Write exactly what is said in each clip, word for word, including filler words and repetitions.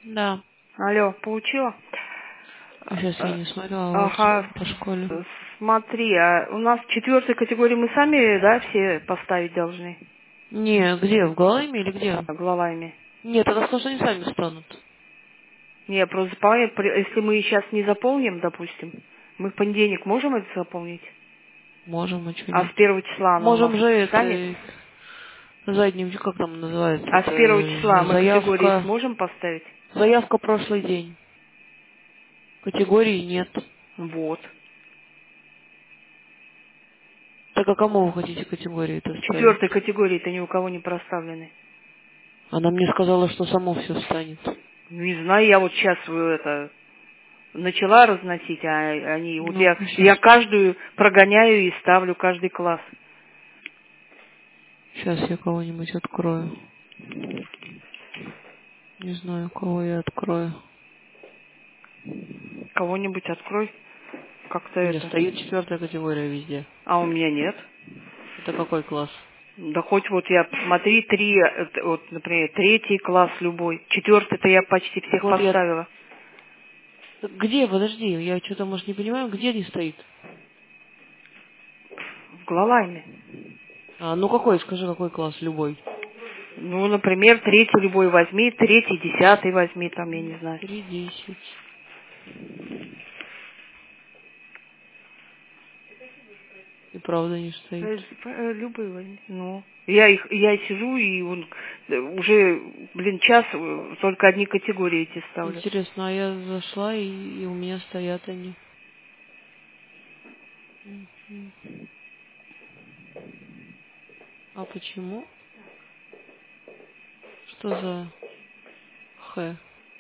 Да. Алло, получила? Сейчас я не смотрела Ага, вот по школе. смотри, а у нас четвертой категории мы сами, да, все поставить должны? Не, где? В Галайме или где? Головами. Нет, это сказано, что они сами станут. Не, просто заполнять, если мы сейчас не заполним, допустим, мы в понедельник можем это заполнить? Можем, а что А нет? с первого числа оно у нас Можем же станет? это задним, как там называется, А с первого числа это мы категории заявка. сможем поставить? Заявка прошлый день. Категории нет. Вот. Так а кому вы хотите категории-то ставить? Четвертой категории-то ни у кого не проставлены. Она мне сказала, что само все станет. Не знаю, я вот сейчас это начала разносить, а они вот Ну, я, я сейчас, каждую прогоняю и ставлю каждый класс. сейчас я кого-нибудь открою. Не знаю, кого я открою. Кого-нибудь открой, как-то У меня это. стоит четвертая категория везде. А у меня нет. Это какой класс? Да хоть вот я, посмотри, три, это вот, например, третий класс любой. Четвертый-то я почти Так всех вот я... поставила. Так где, подожди, я что-то, может, не понимаю, где не стоит? В Глалайме. А, ну какой, скажи, какой класс, любой. Ну, например, третий любой возьми, третий, десятый возьми, там, я не знаю. Три десять. И правда не стоит. Э, э, Любые возьми. Ну. Я их, я сижу и он, э, уже, блин, час э, только одни категории эти ставлю. Интересно, а я зашла, и, и у меня стоят они. Мгм. А почему? Что за Х?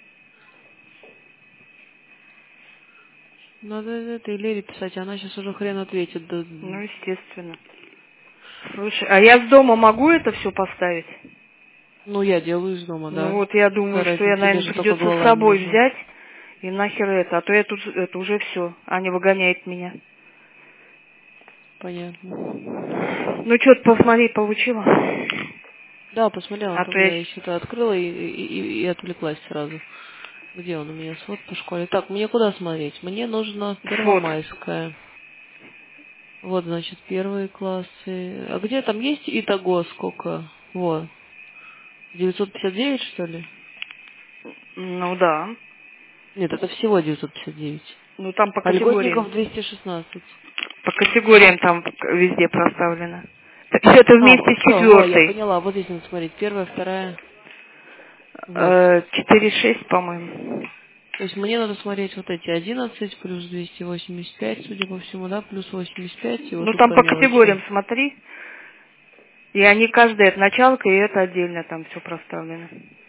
Надо этой Лере писать, она сейчас уже хрен ответит. Да, Ну, естественно. Слушай, а я с дома могу это все поставить? ну, я делаю из дома, Ну да. вот я Какая думаю, что я, разница, тебе наверное, же только придется с главами собой нужно. взять и нахер это, а то я тут это уже все, Аня выгоняет меня. Понятно. Ну что-то посмотри, получила? Да, посмотрела, А то то я... я что-то открыла и, и, и- и отвлеклась сразу. Где он у меня? Свод по школе. Так, мне куда смотреть? Мне нужно Вот. Первомайская. Вот, значит, первые классы. А где там есть итого сколько? Вот. девятьсот пятьдесят девять, что ли? Ну да. Нет, это всего девятьсот пятьдесят девять. Ну там по А категориям. льготников двести шестнадцать. По категориям там везде проставлено. Это А, вместе с все, во, я четвертой. поняла. Вот здесь надо смотреть. Первая, вторая. Вот. Э, четыре шесть, по-моему. То есть мне надо смотреть вот эти одиннадцать плюс двести восемьдесят пять, судя по всему, да, плюс восемьдесят пять, и вот Ну тут там по по мелочи. категориям смотри. И они каждая, это началка, и это отдельно там все проставлено.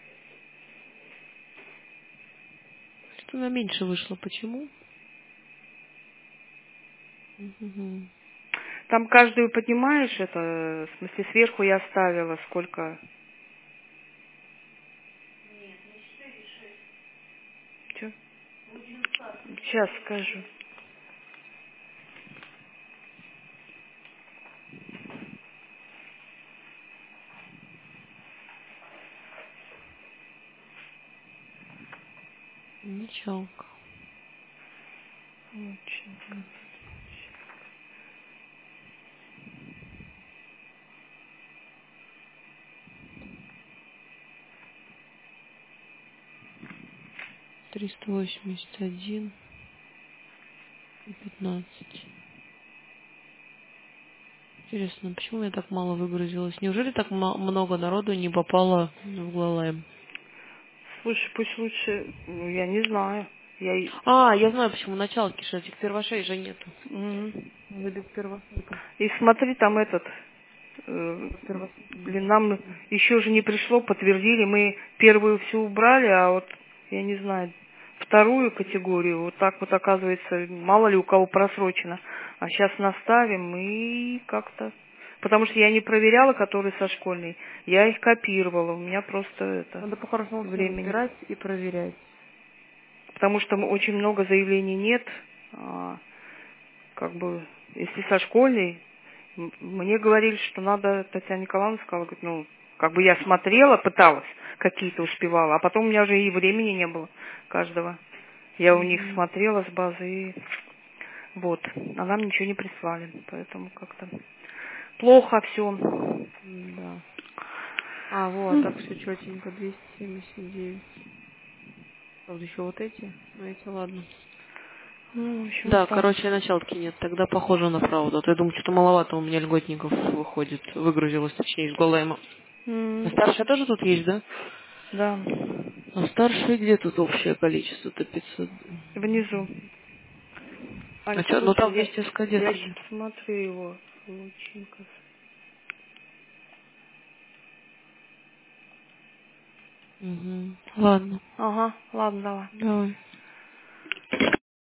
Что на меньше вышло, почему? Мгм. Там каждую поднимаешь, это, в смысле, сверху я ставила сколько. Чё? Сейчас скажу. Началка. Очень. триста восемьдесят один и пятнадцать. Интересно, почему я так мало выгрузилось? Неужели так ма- много народу не попало в Глалайм? Слушай, пусть лучше, ну, я не знаю. Я и... А, я знаю, почему началки, что этих первошей же нету. Мгм. Вы без первошей-то. И смотри, там этот, э, Первошей блин, нету. нам еще же не пришло, подтвердили, мы первую всю убрали, а вот, я не знаю, вторую категорию, вот так вот оказывается, мало ли у кого просрочено. А сейчас наставим и как-то... Потому что я не проверяла, которые со школьной, я их копировала, у меня просто это, Надо по-хорошему все времени. разбирать и проверять. Потому что м- очень много заявлений нет, а, как бы, если со школьной, м- мне говорили, что надо, Татьяна Николаевна сказала, говорит, ну, как бы я смотрела, пыталась, какие-то успевала. А потом у меня же и времени не было каждого. Я у них Мгм. смотрела с базы и вот. А нам ничего не прислали. Поэтому как-то плохо все. Да. А, вот, так все четенько, двести семьдесят девять. Правда, еще вот эти. Ну, эти, ладно. Ну, в общем, Да, так. короче, началки нет. Тогда похоже на правду. А то я думаю, что-то маловато у меня льготников выходит. Выгрузилось, точнее, из Голэма. А М, старшая тоже тут есть, да? Да. А старшая где тут общее количество-то пятьсот? Внизу. А Ань, что, ну слушай, там я, вместе с я кадетами. сейчас смотрю его. Лученко. Угу. Ладно, Ага, ладно, давай. давай.